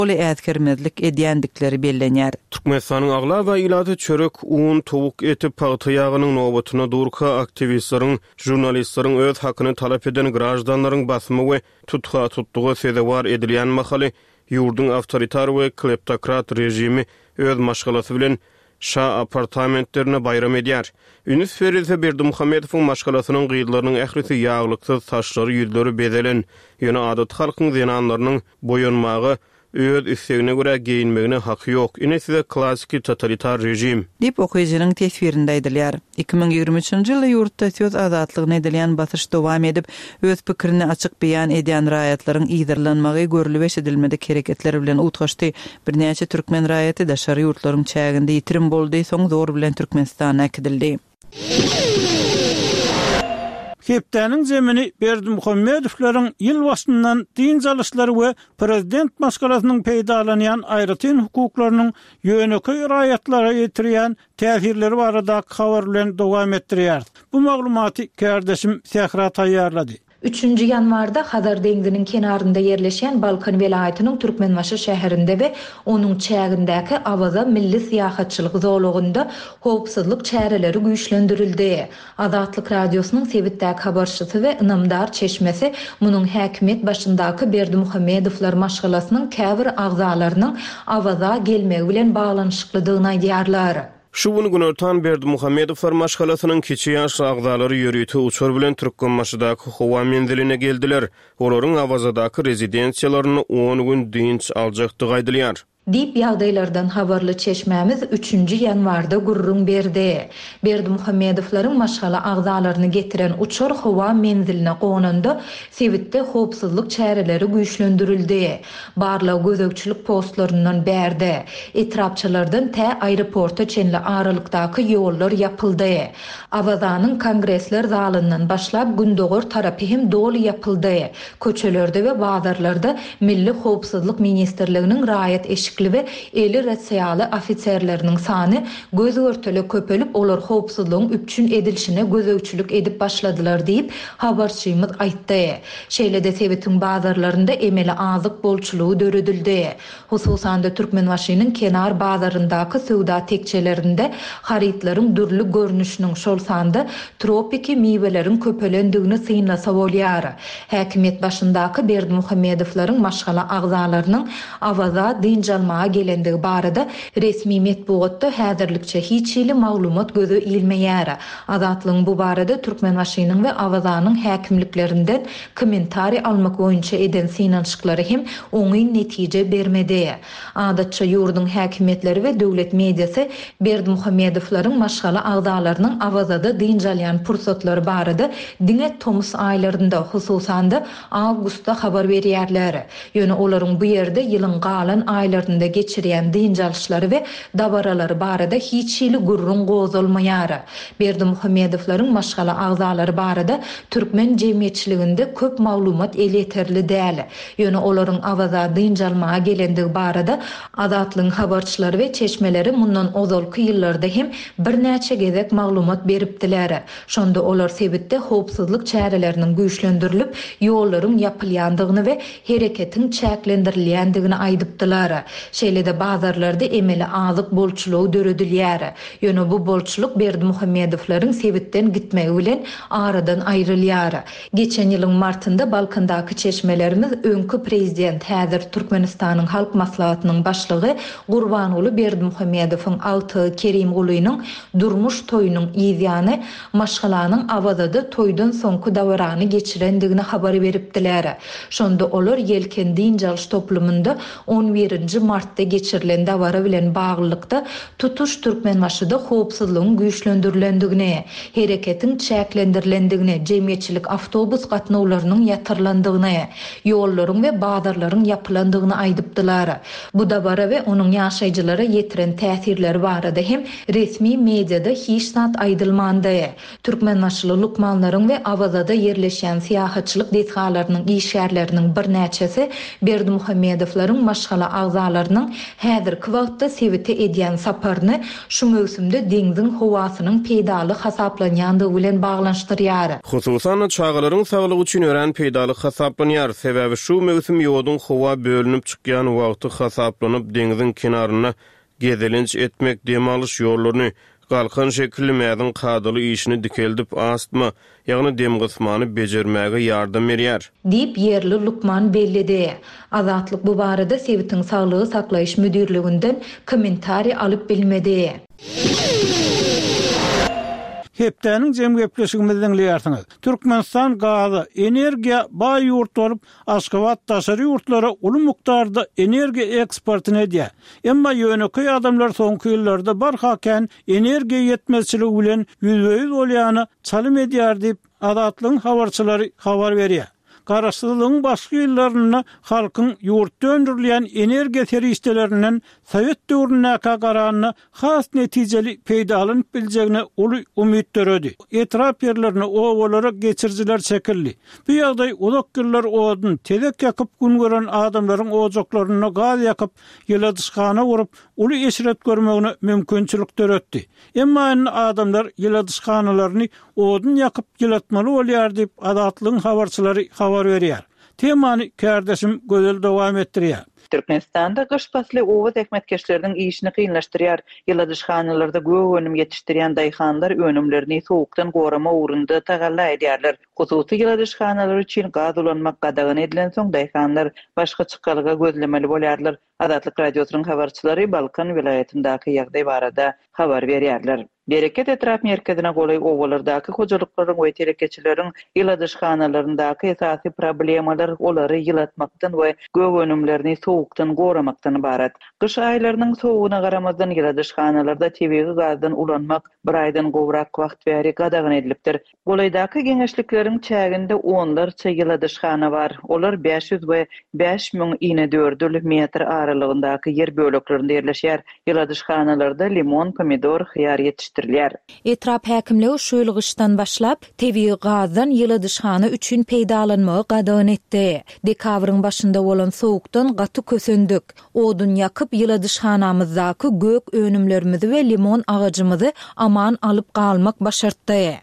Olu ätkermezlik edýändikleri bellenýär. Türkmenistanyň aglar we ilaty çörek, un, towuk eti paýta ýagynyň nobatyna durka aktivistleriň, jurnalistleriň öz hakyny talap eden grajdanlaryň basymy we tutdugy sezewar edilýän mahaly ýurdun awtoritar we kleptokrat rejimi öz maşgalasy bilen şa apartamentlerine bayram edýär. Ünis Ferizde Berdimuhammedowyň maşgalasynyň gyýdlarynyň ährisi ýaglyksyz, saçlary ýüzleri bezelen, ýöne adat halkyň zenanlarynyň boýanmagy öz istegine göre giyinmegine haky ýok. Ine size klassik totalitar rejim. Dip okuyucunun tesvirinde edilýär. 2023-nji ýylda ýurtda söz azatlygyna edilýän basyş dowam edip, öz pikirini açyk beýan edýän raýatlaryň ýygyrlanmagy görülip eşidilmede hereketleri bilen utgaşdy. Birnäçe türkmen raýaty da şary ýurtlaryň çäginde ýitirim boldy, soň zor bilen Türkmenistana akdildi. Hepdäniň zemini Berdimuhammedowlaryň ýyl başyndan din jalyshlary we prezident maskalasynyň peýdalanýan aýratyn hukuklarynyň ýöneki raýatlara ýetirýän täsirleri barada habar bilen dowam etdirýär. Bu maglumaty kardeşim Sehra taýýarlady. 3 yanvarda Hadar deňiziniň kenarynda yerleşen Balkan welaýatynyň Türkmenbaşy şäherinde we onuň çägindäki Awaza milli syýahatçylyk zowlugynda howpsuzlyk çäreleri güýçlendirildi. Azatlyk radiosynyň sebitdäki habarçysy we ynamdar çeşmesi munyň häkimet başyndaky Berdimuhammedowlar maşgalasynyň käbir agzalarynyň Awaza gelmegi bilen baglanyşyklydygyny aýdýarlar. Şu bunu günörtan Berdimuhammedowlar maşgalasynyň kiçi ýaşly agzalary ýörüýti uçur bilen Türkmenbaşydaky howa menziline geldiler. Olaryň Awazadaky rezidensiýalaryny 10 gün dinç aljakdygy aýdylýar. Dip ýagdaýlardan habarly çeşmämiz 3 yanwarda gurrun berdi. Berdimuhammedowlaryň maşgala agzalaryny getiren uçur howa menziline gonanda sebitde howpsuzlyk çäreleri güýçlendirildi. Barla gözökçülük postlaryndan berdi. Etrapçylardan tä aeroporta çenli aralykdaky ýollar ýapyldy. Awazanyň kongresler zalyndan başlap gündogor tarapy hem dolu ýapyldy. Köçelerde we bazarlarda milli howpsuzlyk ministrliginiň raýat eşikli we eli rasiýaly ofitserleriniň sany göz örtele köpelip olar howpsuzlygyň üpçün edilişine gözökçülük edip başladylar diýip habarçymyz aýtdy. Şeýlede sebitiň bazarlarynda emeli azyk bolçulugy döredildi. Hususan da Türkmenbaşynyň kenar bazaryndaky söwda tekçelerinde haritlaryň dürli görnüşiniň şol sanda tropiki miweleriň köpelendigini synlasa bolýar. Häkimet başyndaky Berdimuhammedowlaryň maşgala agzalarynyň Awaza dinjalmaga gelendigi barada resmi metbuatda häzirlikçe hiç ýyly maglumat gözü ilmeýär. Azatlygyň bu barada Türkmenbaşynyň we Awazanyň häkimliklerinden kommentari almak boýunça eden synanşyklary hem oňy netije bermedi. Adatça ýurdun häkimetleri we döwlet mediasy Berdimuhammedowlaryň maşgala agzalarynyň Awazada dinjalýan pursatlary barada diňe tomus aýlarynda hususan da awgustda habar berýärler. Ýöne olaryň bu ýerde ýylyň galan aýlarynda geçirýän dinjalşlary we dabaralary barada hiç ýyly gurrun gozulmaýar. Berdimuhammedowlaryň maşgala agzalary barada türkmen jemgyýetçiliginde köp maglumat eleterli däl. Ýöne olaryň Awaza dinjalmaga gelendigi barada azatlygyň habarçylary we çeşmeleri mundan ozalky ýyllarda hem birnäçe gezek maglumat beripdiler. Şonda olar sebitde howpsuzlyk çäreleriniň güýçlendirilip, ýollaryň ýapylýandygyny we hereketiň çäklendirilýändigini aýdypdylar. Şeýlede bazarlarda emeli azyk bolçulugy döredilýär. Ýöne bu bolçuluk Berdimuhammedowlaryň sebitden gitmegi bilen aradan aýrylýar. Geçen ýylyň martynda Balkandaky çeşmelerimiz öňkü prezident häzir Türkmenistanyň halk maslahatynyň başlygy Gurbanoğlu Berdimuhammedowyň alty Kerim Gulynyň durmuş toýunyň ýyzyany maşgalanyň Awazada toýdan soňky dawrany geçirendigini habar beripdiler. Şonda olar ýelken dinjalş toplumunda 11 martda geçirilen dawara bilen baglykda tutuş Türkmenbaşyda howpsuzlygyň güýçlendirilendigi, hereketiň çäklendirilendigi, jemgyýetçilik awtobus gatnawlarynyň ýatyrlandygyny, ýollaryň we bazarlaryň ýapylandygyny aýdypdylar. Bu dawara we onuň ýaşaýjylara ýetiren täsirleri barada hem resmi mediada hiç zat aýdylmandy. Türkmenbaşyly lukmanlaryň we Awazada yerleşen syýahatçylyk detgalarynyň işgärleriniň birnäçesi Berdimuhammedowlaryň maşgala agzalary adaatlyklarynyň häzirki wagtda sebite edýän saparyny şu mövsümde deňziň howasynyň peýdaly hasaplanýandygy bilen baglanşdyrýar. Hususan çağalaryň saglygy üçin ören peýdaly hasaplanýar. Sebäbi şu mövsüm ýoduň howa bölünip çykýan wagty hasaplanyp deňziň kenaryna gezelenç etmek demalyş ýollaryny galkan şekilli mädin kadyly işini dikeldip astma, ýagny dem gysmany bejermäge ýardam berýär. Dip yerli Lukman bellidi. Azatlyk bu barada Sebitiň saglygy saklaýyş müdürliginden kommentari alyp bilmedi. Hepdäniň jemgepleşigimizden ýartyňyz. Türkmenistan gazy, energiýa baý ýurt bolup, Aşgabat daşary ýurtlara uly mukdarda energiýa eksportyny edýär. Emma ýöneköy adamlar soňky ýyllarda barhaken energiýa ýetmezçiligi bilen ýüzbeýüz bolýany çalym edýär diýip adatlyň habarçylary habar berýär. Garaşsyzlygyň başga ýyllaryna halkyň ýurt döndürilýän energiýa terişdelerinden Sowet döwrüne garanyny has netijeli peýda alanyp biljegine uly umyt döredi. Etrap ýerlerini owalara geçirjiler çekildi. Bu ýagdaý uzak ýyllar odun tedek ýakyp gün gören adamlaryň ojaklaryna gaz ýakyp ýyladyşgana urup uly eşret görmegine mümkinçilik döretdi. Emma adamlar ýyladyşganalaryny odun ýakyp ýylatmaly bolýar diýip adatlyň habarçylary habar berýär. Temany kardeşim gözel dowam etdirýär. Türkmenistanda gyş fasly owuz ekmetkeşleriniň işini kynlaşdyrýar. Ýyladyşganalarda göp önüm ýetişdirýän daýhanlar önümlerini sowukdan gorama ugrunda tagalla edýärler. Hususy ýyladyşganalar üçin gaz ulanmak gadagan edilen soň daýhanlar başga çykalyga gözlemeli bolýarlar. Adatlyk radiosynyň habarçylary Balkan vilayatyndäki ýagdaý barada habar berýärler. Bereket etrap merkezine golay owalardaky hojalyklaryň we telekeçileriň ýyladyşganalaryndaky esasy problemalar olary ýylatmakdan we göp önümlerini sowukdan goramakdan ibaret. Gyş aýlarynyň sowugyna garamazdan ýyladyşganalarda tebigi gazdan ulanmak bir aýdan gowrak wagt bäri gadagan edilipdir. Golaýdaky geňeşlikleriň çäginde onlarça ýyladyşgana bar. Olar 500 we 5000 ine dördül metr aralygyndaky yer böleklerinde ýerleşýär. Ýyladyşganalarda limon, pomidor, hyýar ýetişdirilýär. Etrap häkimligi şu ýylgyşdan başlap tebigi gazdan ýyladyşgana üçin peýdalanmagy gadagan etdi. Dekabryň başynda bolan sowukdan gaty kösendük. Odun ýakyp ýyladyşganamyzdaky gök önümlerimizi we limon agajymyzy aman alyp galmak başartdy.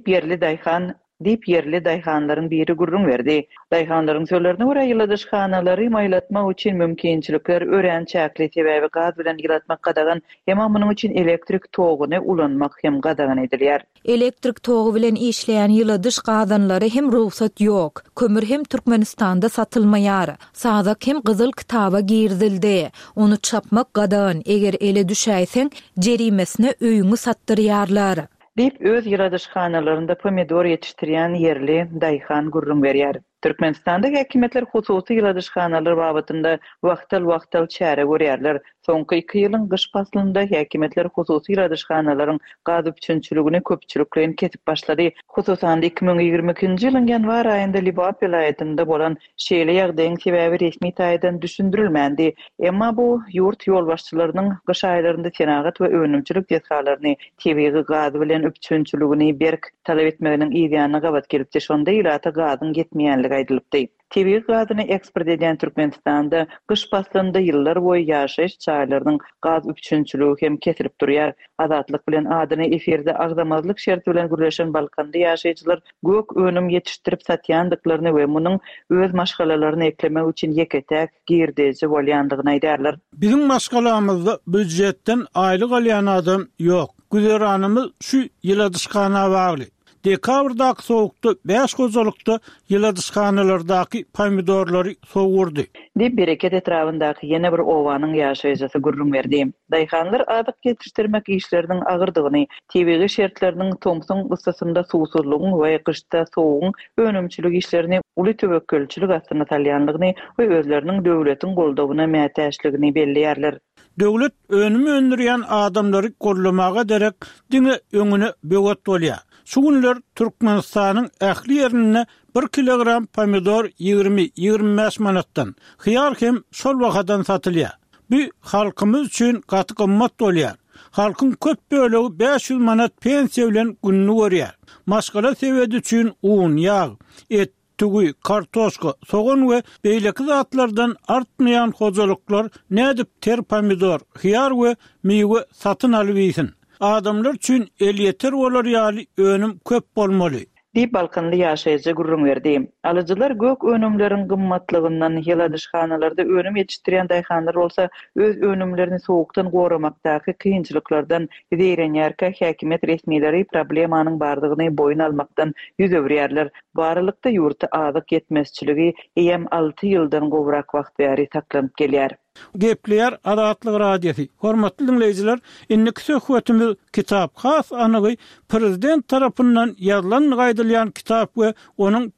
Dip yerli daýhanlaryň biri gurrun berdi. Daýhanlaryň sözlerine görä ýyladyşganalary maýlatmak üçin mümkinçilikler ören çäkli sebäbi gaz bilen ýylatmak gadagan, hem munyň üçin elektrik toguny ulanmak hem gadagan edilýär. Elektrik togu bilen işleýän ýyladyş gazanlary hem ruhsat ýok. Kömür hem Türkmenistanda satylmaýar. Sazak hem gyzyl kitaba girdildi. Onu çapmak gadagan. Eger ele düşäýseň jerimesine öýüňi satdyrýarlar. Dip öz ýyladyşganalarynda pomidor ýetişdirýän yerli daýhan gurrun berýär. Türkmenistanda häkimetler hususy ýyladyşganalar babatynda wagtal çäre görýärler. Soňky 2 ýylyň gyş faslynda häkimetler hususy ýyladyşganalaryň gaz üçinçiligini köpçüliklen kesip başlady. Hususan 2022-nji ýylyň ýanwar aýynda Libap vilayatynda bolan şeýle ýagdaýyň sebäbi resmi taýdan düşündirilmändi. Emma bu ýurt ýolbaşçylarynyň gyş aýlarynda senagat we önümçilik ýetgalaryny tebigi gaz bilen üçinçiligini berk talap etmeginiň ýa-da gabat gelipdi. Şonda ýylata gazyň getmeýänligi aýdylpdy. Tebigi gazyny eksport edýän Türkmenistanda gyş faslynda ýyllar boýy ýaşaýyş çaýlarynyň gaz üçinçiligi hem kesilip durýar. Azatlyk bilen adyny eferde agdamazlyk şerti bilen gürleşen Balkanda ýaşaýjylar gök önüm ýetişdirip satýandyklaryny we munyň öz maşgalalaryny eklemek üçin ýeketäk girdeji bolýandygyny aýdarlar. Bizim maşgalamyzda büdjetden aýlyk alýan adam ýok. Güzeranymyz şu ýyladyşgana bagly. Dekabrdaky sowukda 5 gozalykda ýyladyşganalardaky pomidorlary sowurdy. Dip bereket etrafyndaky ýene bir owanyň ýaşaýjysy gurrun berdi. Daýhanlar adyk ýetişdirmek işleriniň agyrdygyny, tebigi şertleriniň toňsun ıssasynda suwsuzlygyň we gyşda sowugyň önümçilik işlerini uly töwekkülçilik astyna salýanlygyny we özleriniň döwletiň goldawyna mätäçligini belliýärler. Döwlet önümi öndürýän adamlary gollamaga derek diňe öňüne böwet bolýar. Şu günler Türkmenistanyň ähli ýerine 1 kilogram pomidor 20-25 manatdan, hyýar hem şol wagtdan satylýar. Bu halkymyz üçin gaty gymmat bolýar. Halkyň köp bölegi 500 manat pensiýa bilen günni görýär. Maşgala sebäbi üçin un, ýağ, et, tügü, kartoşka, soğan we beýleki zatlardan artmayan hozalyklar nädip ter pomidor, hiyar we meýwe satyn alypysin. Adamlar üçin el yeter bolar ýaly önüm köp bolmaly. Diýip Balkanly ýaşaýjy gurrun berdi. Alyjylar gök önümleriň gymmatlygynyň ýyladyşkanalarda önüm ýetişdirýän daýhanlar bolsa, öz önümlerini sowukdan goramakdaky kynçylyklardan ýerkä häkimet resmiýetleri problemanyň bardygyny boyun almakdan ýüz öwrýärler. Barlykda ýurtda azyk ýetmezçiligi hem 6 ýyldan gowrak wagt bäri saklanyp gelýär. Gepleýär Adatlyk radiosi. Hormatly dinleýijiler, inniki söhbetimiz kitap has anygy prezident tarapyndan ýazylan gaýdylýan kitap we onuň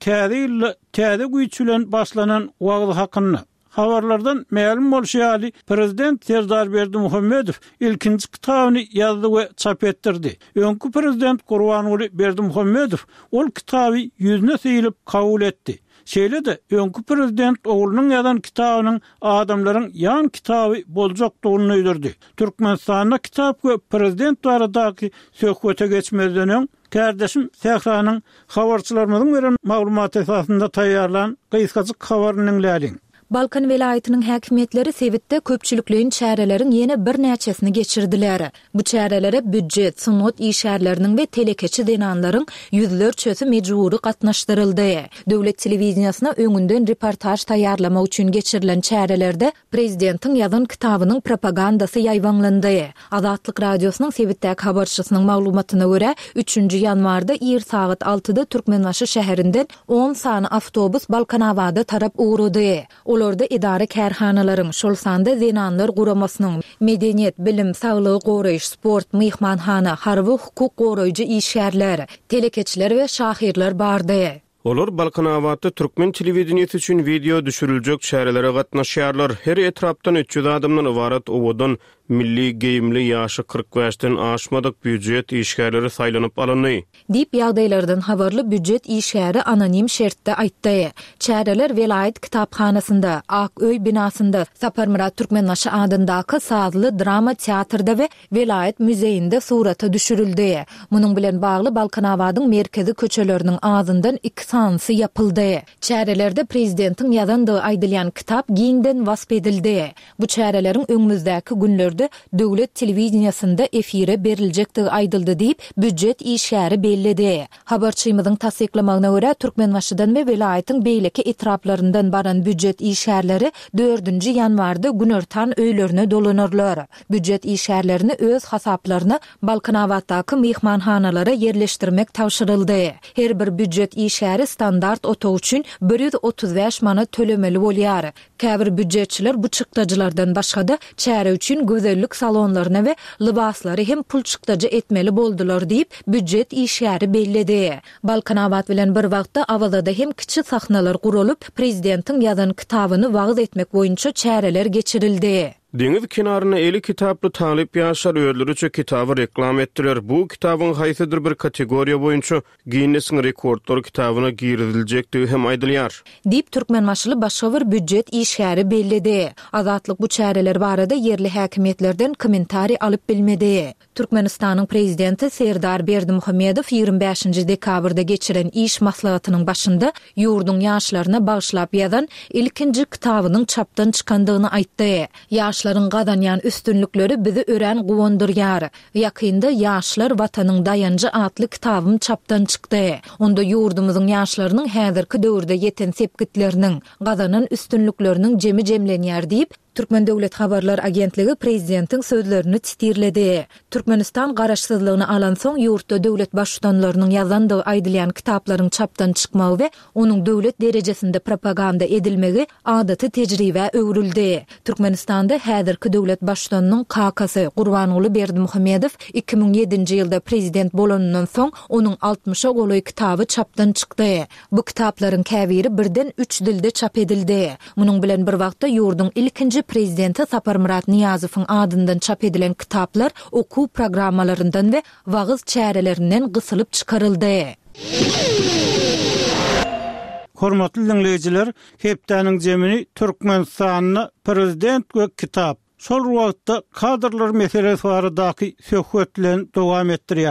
täze güýçülen başlanan wagty hakynda. Habarlardan ma'lum bolýaly, prezident Serdar Berdimuhammedow ilkinji kitabyny ýazdy we çap etdirdi. Öňkü prezident Gurbanuly Berdimuhammedow ol kitaby ýüzüne seýilip kabul etdi. Şeýle-de öňkü prezident oğlunyň ýazan kitabynyň adamlaryň ýan kitaby boljakdygyny öýderdi. Türkmenistanda kitap we prezident baradaky söhbete geçmezden öň kardeşim Sehranyň habarçylarymyň beren maglumat esasında taýýarlan gysgaçyk habaryny dinlädiň. Balkan welaýatynyň häkimetleri Sewitde köpçülikliň çäreleriň ýene bir näçesini geçirdiler. Bu çärelere büdjet, sunat işärleriniň we telekeçi denanlaryň ýüzlerçesi mejburi gatnaşdyryldy. Döwlet telewiziýasyna öňünden reportaj taýýarlamak üçin geçirilen çärelerde prezidentiň ýazan kitabynyň propagandasy ýaýwanlandy. Adatlyk radiosynyň Sewitdäki habarçysynyň maglumatyna görä 3-nji ýanwarda ýer saat 6-da Türkmenbaşy şäherinden 10 sany awtobus Balkanawada tarap uğrady. Olarda idare kärhanalaryň şol sanda zenanlar guramasynyň medeniýet, bilim, saglygy goraýyş, sport, myhmanhana, harby hukuk goraýjy işgärler, telekeçiler we şahirler bardy. Olar Balkanawatda Türkmen telewiziýasy üçin video düşüriljek şäherlere gatnaşýarlar. Her etrapdan 300 adamdan ibaret owadan milli geyimli ýaşy 45-den aşmadyk büdjet işgärleri saýlanyp alındy. Dip ýagdaýlardan habarly büdjet işgäri anonim şertde aýtdy. Çäreler welaýat kitaphanasynda, Ak öý binasynda, Saparmurat Türkmenbaşy adyndaky sazly drama teatrda we welaýat müzeýinde surata düşürildi. Munyň bilen bagly Balkanawadyň merkezi köçeleriniň ağzyndan 2 sansy yapyldy. Çärelerde prezidentiň ýazandygy aýdylýan kitap giňden wasp edildi. Bu çäreleriň öňümüzdäki günlerde döwlet telewiziýasynda efire beriljekdigi aýdyldy diýip büdjet işgäri bellidi. Habarçymyzyň tasdiklamagyna görä Türkmenbaşydan we welaýatyň beýleki etraplaryndan baran büdjet işgärleri 4-nji ýanwarda günortan öýlerine dolanarlar. Büdjet işgärlerini öz hasaplaryna Balkanawatdaky myhmanhanalara yerleşdirmek tawşyryldy. Her bir büdjet işgäri standart oto üçin 135 manat tölemeli bolýar. Käbir büdjetçiler bu çykdajylardan başga-da çäre üçin gözellik salonlaryna we libaslary hem pul çykdajy etmeli boldular diýip büdjet işgäri bellidi. Balkanawat bilen bir wagtda awazada hem kiçik sahnalar guralyp prezidentiň ýazan kitabyny wagz etmek boýunça çäreler geçirildi. Deniz kenaryna 50 kitaply talyp ýaşar öýleriçe kitaby reklam etdiler. Bu kitabyň haýsydyr bir kategoriýa boýunça Guinness rekordlar kitabyna girdiljekdigi hem aýdylýar. Dip Türkmenbaşly başga bir büdjet işgäri bellidi. Azatlyk bu çäreler barada yerli häkimetlerden kommentari alyp bilmedi. Türkmenistanyň prezidenti Serdar Berdimuhammedow 25-nji dekabrda geçiren iş maslahatynyň başynda ýurdun ýaşlaryna bagyşlap ýazan ilkinji kitabynyň çapdan çykandygyny aýtdy. Ýaşlaryň gadanýan üstünlükleri bizi ören gowandyrýar. Ýakynda ýaşlar watanyň dayanjy atly kitabym çapdan çykdy. Onda ýurdumyzyň ýaşlarynyň häzirki döwürde ýeten sepgitleriniň, gadanan üstünlükleriniň jemi jemlenýär diýip Türkmen Döwlet Habarlar Agentligi prezidentiň sözlerini titirledi. Türkmenistan garaşsyzlygyny alan soň ýurtda döwlet başçylarynyň ýazandygy aýdylýan kitaplaryň çapdan çykmagy we onuň döwlet derejesinde propaganda edilmegi adaty tejribe öwrüldi. Türkmenistanda häzirki döwlet başçylarynyň kakasy Gurbanuly Berdimuhammedow 2007-nji ýylda prezident bolanyndan soň onuň 60-a goloý kitaby çapdan çykdy. Bu kitaplaryň käbiri birden 3 dilde çap edildi. Munyň bilen bir wagtda ýurdun ilkinji prezidenti Saparmurat Niyazowyň adyndan çap edilen kitaplar okuw programmalaryndan we wagys çärelerinden gysylyp çykaryldy. Hormatly dinleyijiler, hepdäniň jemini Türkmenistanyň prezident we kitap. Şol wagtda kadrlar meselesi baradaky söhbetlerini dowam etdirýär.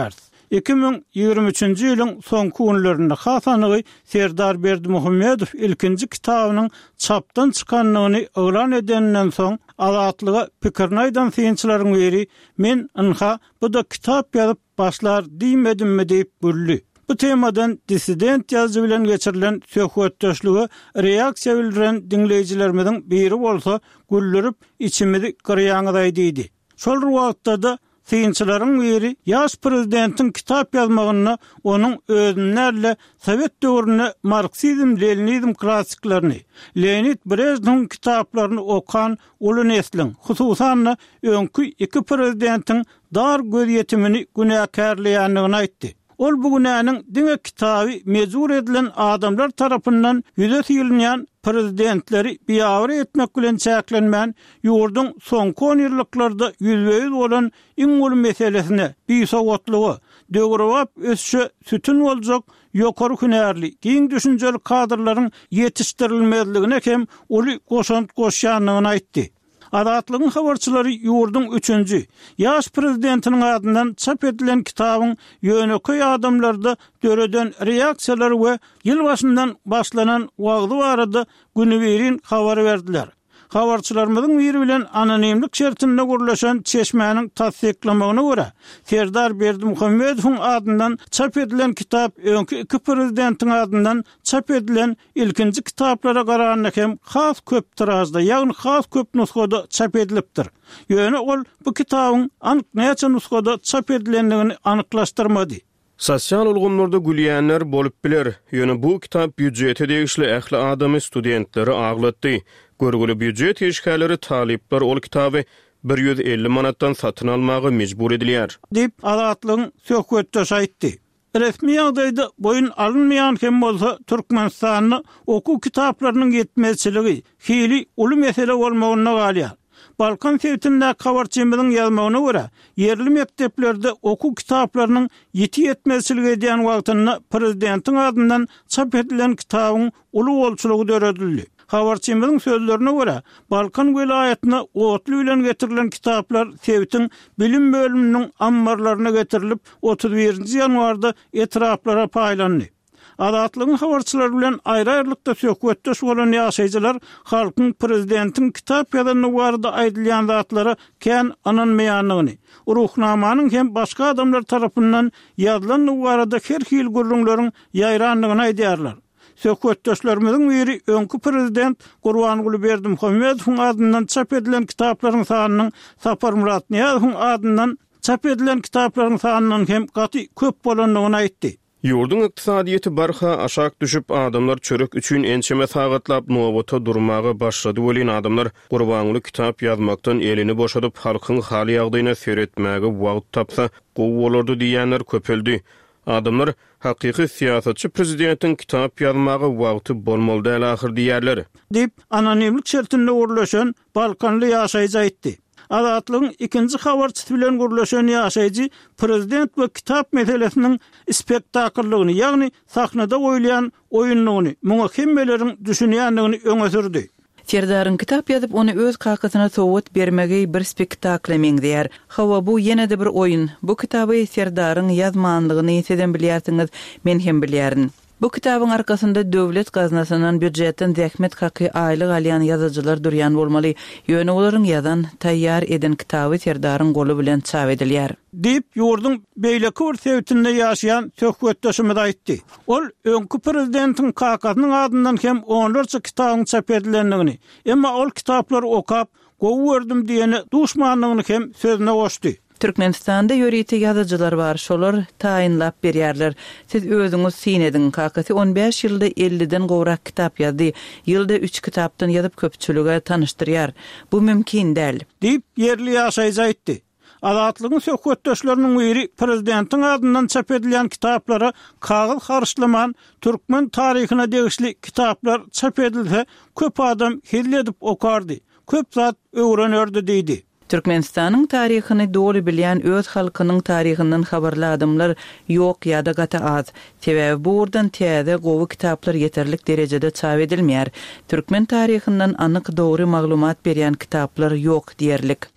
2023-nji ýylyň soňky günlerinde Hasanygy Serdar Berdimuhammedow ilkinji kitabynyň çapdan çykanlygyny öwran edenden soň azatlyga pikirini aýdan synçylaryň biri men ynha bu da kitap ýazyp başlar diýmedimmi diýip bürli. Bu temadan dissident ýazgy bilen geçirilen söhbetdeşligi reaksiýa bildiren dinleýijilerimiň biri bolsa güllürüp içimizi gyrýaňyday diýdi. Şol wagtda da synçylaryň biri ýaş prezidentin kitap ýazmagyna onuň özünlerle Sowet döwrüne Marksizm, Leninizm klassiklaryny, Leonid Brezhnevň kitaplaryny okan uly neslin, hususan öňkü iki prezidentin dar göz ýetimini günäkärleýändigini aýtdy. Ol bu günäniň diňe kitaby mezur edilen adamlar tarapyndan ýüze ýylynýan prezidentleri biýawry etmek bilen çäklenmän ýurdun soňky 10 ýyllyklarda ýüzbeýiz bolan iň uly meselesine biýsowatlygy, döwrewap ösüşe sütün boljak ýokary hünärli, giň düşünjeli kadrlaryň ýetişdirilmezligine hem uly goşant goşýanlygyny aýtdy. Azatlygyň habarçylary ýurdun 3-nji ýaş prezidentiniň adyndan çap edilen kitabyň ýöneköy adamlarda döreden reaksiýalary we ýyl başyndan başlanan wagty barada günüberin habary berdiler. Habarçylarymyzyň biri bilen anonimlik şertinde gurlaşan çeşmäniň tasdiklamagyna görä Serdar Berdimuhammedowyň adyndan çap edilen kitap öňkü iki prezidentiň adyndan çap edilen ilkinji kitaplara garanyna hem has köp tirazda, ýagny has köp nuskada çap edilipdir. Ýöne ol bu kitabyň anyk näçe nuskada çap edilendigini anyklaşdyrmady. Sosial ulgumlarda gülýänler bolup biler. Ýöne bu kitap büdjete degişli ähli adamy studentleri aglatdy. Görgüli büdjet eşkäleri talipler ol kitaby 150 manatdan satyn almagy mejbur edilýär. Dip azatlygyň söhbetdeşi aýtdy. Resmi ýagdaýda boyun alınmayan hem bolsa Türkmenistanyň oku kitaplarynyň ýetmezçiligi hili uly mesele bolmagyna galýar. Balkan sewtinde kawarçymyzyň ýazmagyna görä, yerli mekteplerde oku kitaplarynyň ýetmezçiligi edýän wagtyna prezidentiň adyndan çap edilen kitabyň uly bolçulugy döredildi. Habarçymyzyň sözlerine görä, Balkan welaýatyna otly bilen getirilen kitaplar Sewtiň bilim bölüminiň ambarlaryna getirilip 31-nji ýanwarda etraplara paýlandy. Azatlygyň habarçylary bilen aýry-aýrylykda söhbetdeş bolan ýaşaýjylar halkyň prezidentiň kitap ýazanyny barada aýdylýan zatlara kän ananmaýanlygyny, ruhnamanyň hem başga adamlar tarapyndan ýazylan barada her hil gurrunlaryň ýaýranlygyny aýdýarlar. Söhbetdeşlerimiziň biri öňkü prezident Gurbanguly Berdimuhammedowyň adyndan çap edilen kitaplaryň sanynyň Sapar Murat Niýazowyň adyndan çap edilen kitaplaryň sanynyň hem gaty köp bolanlygyny aýtdy. Ýurdun ykdysadyýety barha aşak düşüp adamlar çörek üçin ençeme sagatlaپ nowata durmagy başlady bolan adamlar Gurbanguly kitap ýazmakdan elini boşadyp halkyň haly ýagdaýyna seretmäge wagt tapsa gowy bolardy diýenler köpeldi. Adamlar hakyky siýasatçy prezidentiň kitap ýazmagy wagty bolmaly däl ahir diýerler. Dip anonimlik şertinde gurlaşan Balkanly ýaşaýjy aýtdy. Azatlygyň ikinji habarçysy bilen gurlaşan ýaşaýjy prezident we kitap meselesiniň spektakllygyny, ýagny sahnada goýulan oýunlygyny, muňa hemmeleriň düşünýändigini öňe sürdi. Serdarın kitap ýazyp onu öz kakasyna sowat bermegi bir spektakl meňdär. Hawa bu ýene-de bir oýun. Bu kitaby Serdaryň ýazmanlygyny seden bilýärsiňiz, men hem bilýärin. Bu kitabyň arkasynda döwlet gaznasynyň büdjetten zähmet haky aýlyk alýan ýazyjylar durýan bolmaly. Ýöne olaryň ýazan, taýýar eden kitaby Serdaryň goly bilen çap edilýär. Dip ýurdun beýleki bir sewtinde ýaşaýan söhbetdeşimiz aýtdy. Ol öňkü prezidentiň kakasynyň adyndan hem onlarça kitabyň çap edilendigini, emma ol kitaplar okap, gowy gördüm diýeni duşmanlygyny hem sözüne goşdy. Türkmenistanda ýöriti ýazyjylar bar, şolar taýinlap berýärler. Siz özüňiz sinedin, kakasy 15 ýylda 50-den gowrak kitap ýazdy. Ýylda 3 kitapdan ýazyp köpçülüge tanışdyrýar. Bu mümkin däl. Dip yerli ýaşaýjy aýtdy. Azatlygyň söhbetdeşleriniň biri prezidentiň adyndan çap edilen kitaplara kagyz harçlaman türkmen taryhyna degişli kitaplar çap edilse köp adam hilledip okardy. Köp zat öwrenördi diýdi. Türkmenistanyň taryhyny dogry bilýän öz halkynyň taryhyndan habarly adamlar ýok ýa-da gata az. Sebäbi burdan täze gowy kitaplar ýeterlik derejede çap edilmeýär. Türkmen taryhyndan anyk dogry maglumat berýän kitaplar ýok diýerlik. Dip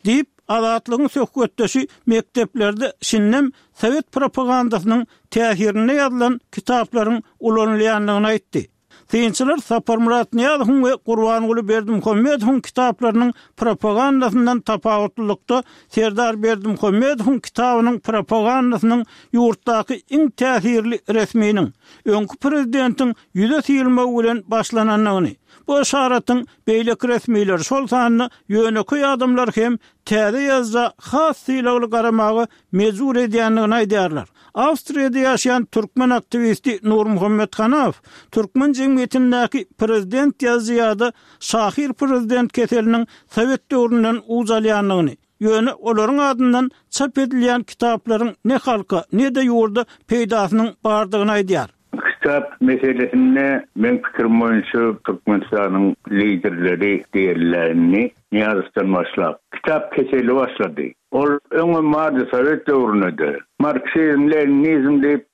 Azatlygyň söhbetdeşi mekteplerde şinnem Sovet propagandasynyň täsirine ýazylan kitaplaryň ulanylýanlygyny aýtdy. Synçylar Sapar Murat Niýazowyň we Gurbanguly Berdimuhammedowyň kitaplarynyň propagandasyndan tapawutlykda Serdar Berdimuhammedowyň kitabynyň propagandasynyň ýurtdaky iň täsirli resminiň öňkü prezidentiň ýüze silmegi bilen başlananyny, bu şaratyň beýleki resmiler şol sanyny ýöneköy adamlar hem täze ýazda has silagly garamagy mezur edýänligini aýdýarlar. Awstriýada ýaşaýan türkmen aktivisti Nur Muhammed Hanaw, türkmen jemgyýetindäki prezident ýazyada şahir prezident keseliniň Sowet döwründen uzalýanlygyny, ýöne olaryň adyndan çap edilýän kitaplaryň ne halka, ne de ýurda peýdasynyň bardygyny aýdýar. Kitap meselesinde men pikirim boýunça Türkmenistanyň liderleri diýerlerini Niýazowdan başlap kitap keseli başlady. Ol öňe mardy Sowet döwründe Marksizm, Leninizm diýip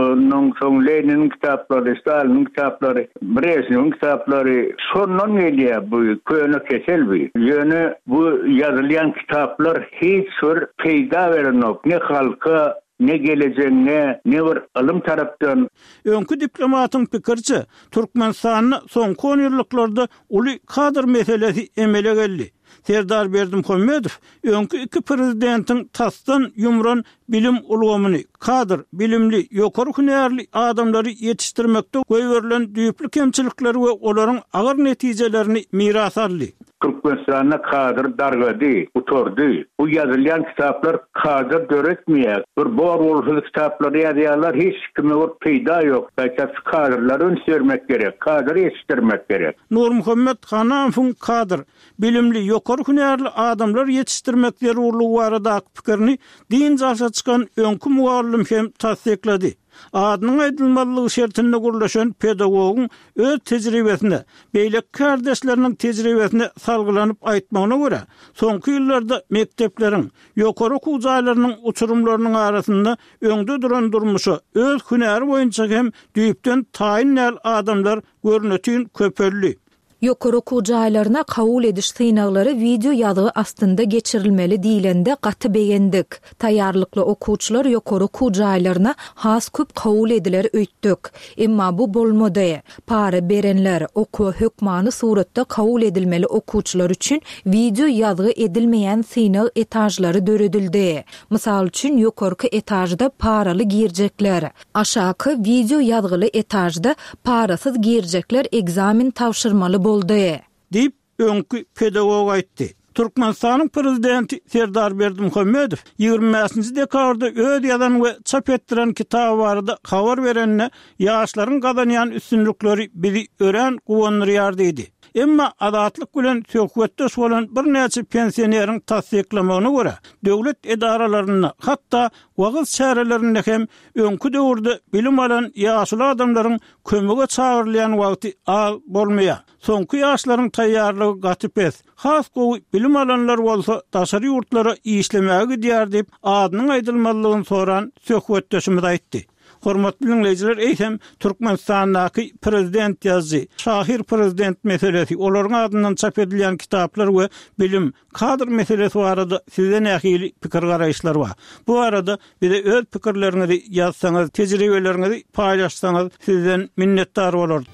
soň Leninin kitaplary, Stalinin kitaplary, Brezhnev'in kitaplary şondan gelýär bu köne kesel bir. Ýöne bu ýazylýan kitaplar hiç bir peýda berenok, ne halka ne geleceğine, ne bir alım taraftan. Öňkü diplomatyň pikirçi, Türkmenistanyň soňky 10 ýyllarda uly kadr meselesi emele geldi. Serdar Berdimuhammedow öňkü iki prezidentiň tasdan ýumran bilim ulgamyny, kadr, bilimli, ýokary hünärli adamlary ýetişdirmekde goýberilen düýpli kemçilikleri we olaryň agyr netijelerini miras aldy. Türkmenistan'a kadr dargady, utordy. Bu ýazylýan kitaplar kadr döretmeýär. Bir bor bolsa kitapları ýazýarlar, hiç kime bir peýda ýok. Belki kadrlary öňsürmek gerek, kadr ýetişdirmek gerek. Nur Muhammed Hanawyň kadr, bilimli, ýokary hünärli adamlar ýetişdirmek zerurlygy baradaky pikirini din jalsa çykan öňkü muallim hem tasdiklady. Adynyň aýdylmalygy şertinde gurlaşan pedagogyň öz tejribesinde, beýlek kardeşleriniň tejribesinde salgylanyp aýtmagyna görä, soňky ýyllarda mektepleriň, ýokary kuzaýlarynyň uçurumlarynyň arasynda öňde duran durmuşy, öz hünäri boýunça hem düýpden taýin adamlar görnetýän köpelli. Ýokary kujaýlaryna kabul ediş synaglary video ýazygy astynda geçirilmeli diýilende gaty beýendik. Taýýarlykly okuwçylar ýokary kujaýlaryna has köp kabul ediler öýtdik. Emma bu bolmady. Para berenler okuw hökmany suratda kabul edilmeli okuwçylar üçin video ýazygy edilmeýän synag etajlary döredildi. Mysal üçin ýokarky etajda paraly girjekler, aşaky video ýazygy etajda parasyz girjekler egzamin tapşyrmaly boldy diýip öňkü pedagog aýtdy. Türkmenistanyň prezidenti Serdar Berdimuhammedow 20-nji dekabrda öz ýazan we çap etdiren kitaba barada habar berenne ýaşlaryň gazanýan üstünlikleri bizi ören guwanyrýar diýdi. Emma adatlyk bilen söhbetde bolan bir näçe pensioneriň tasdiklamagyna görä, döwlet edaralaryna, hatda wagyz şäherlerinde hem öňkü döwürde bilim alan ýaşly adamlaryň kömege çagyrylýan wagty az bolmaýar. Soňky ýaşlaryň taýýarlygy gaty pes. Has gowy bilim alanlar bolsa daşary ýurtlara işlemäge diýär diýip adynyň aýdylmalygyny soran söhbetdeşimiz aýtdy. Hormatly dinleyijiler, eýsem Türkmenistandaky prezident ýazy, şahir prezident meselesi, olaryň adyndan çap edilýän kitaplar we bilim, kadr meselesi barada sizden ähili pikir garaýşlar bar. Bu arada bize öz pikirleriňizi ýazsaňyz, tejribelerinizi paýlaşsaňyz sizden minnetdar bolardy.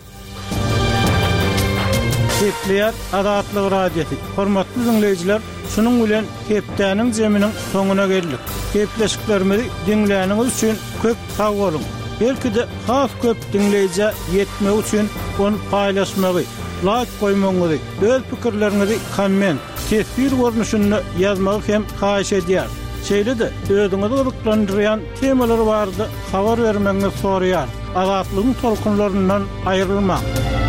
Sepleýär Azatlyk radiosi. Hormatly dinleyijiler, şunun bilen hepdäniň jeminiň soňuna geldik. Hepleşiklerimizi dinläniňiz üçin köp sag bolun. Belki de has köp dinleýije ýetmek üçin onu paýlaşmagy, like goýmagy, öz pikirlerinizi komment, tesbir görnüşinde ýazmagy hem haýyş edýär. Şeýle de özüňizi ýoklandyrýan temalar bardy, habar bermeňizi soraýar. Azatlygyň tolkunlaryndan aýrylma.